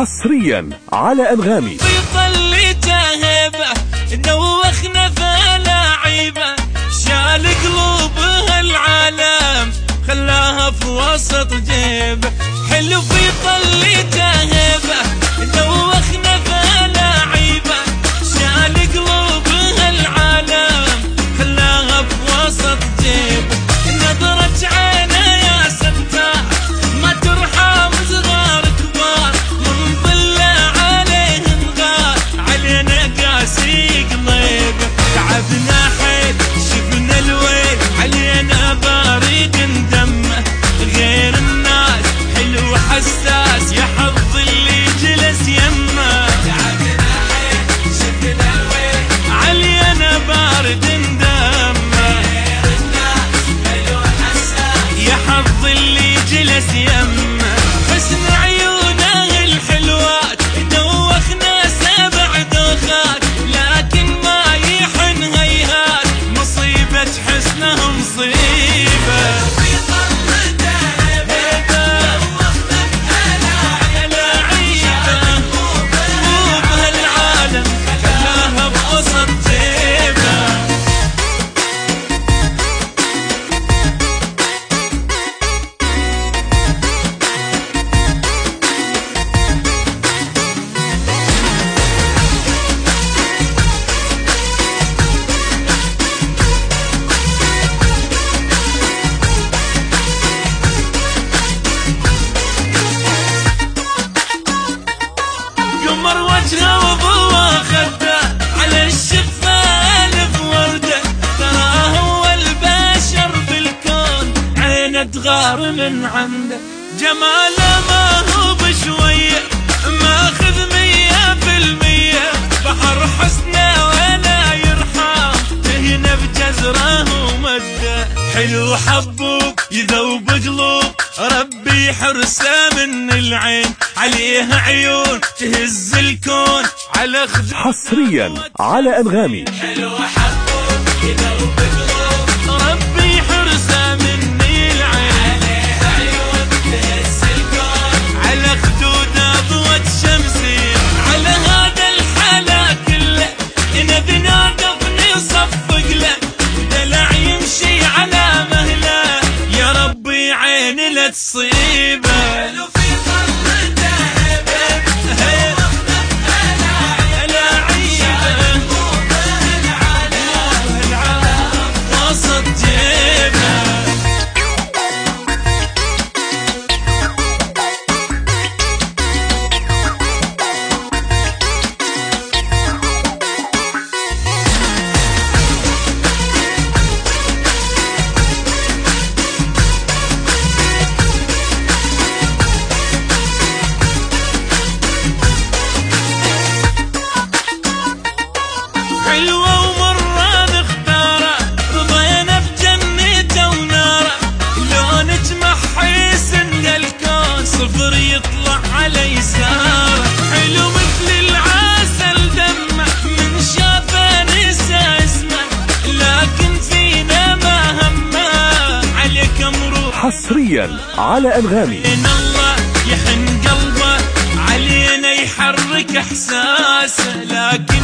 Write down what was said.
حصريا على أنغامي. بيطلي تهبه دوخنا فلاعيبه، شال قلوبها العالم خلاها في وسط جيبه. حلو بيطلي تهبه دوخنا فلاعيبه، شال قلوبها العالم خلاها في وسط جيبه. نظرة عينه يا ستار ما ترحم صغار كبار، من ظله عليهم غار علينا قاسي قليب. تعبنا حيل شفنا الويل علينا بارد دمه، غير الناس حلو حساس يا حظ اللي جلس يمه. تعبنا حيل شفنا الويل علينا بارد دمه، غير الناس حلو حساس يا حظ اللي جلس يمه. حسن عيونه الحلوات دوخنا 7 دوخات، لكن ما يحن هيهات مصيبة حسنه مصيبة. قمر وجهه وضوى خده على الشفه الف ورده، ترى هو البشر بالكون عينه تغار من عنده. جماله ما هو بشويه ماخذ 100%، بحر حسنه ولا يرحم تهنا بجزره ومده. حلو حبوب يذوب قلوب ربي حرسه من العين، عليه عيون تهز الكون على خدود. حصريا على أنغامي. حلو حبوب يذوب قلوب ربي حرسه من العين، عليه عيون تهز الكون على خدود ضوء الشمسين. على هذا الحلا كله نبنا دفني صفق له، ودلع يمشي على مهله يا ربي عيني لا تصيبه. حلوة ومرة نختاره رضينا بجنته وناره، لو نجمع حيسن الكون صفر يطلع على يساره. حلو مثل العسل دمه من شافه نسى اسمه، لكن فينا ما همه عليك مروح. حصريا على أنغامي. إن الله يحن قلبه علينا يحرك احساسه، لكن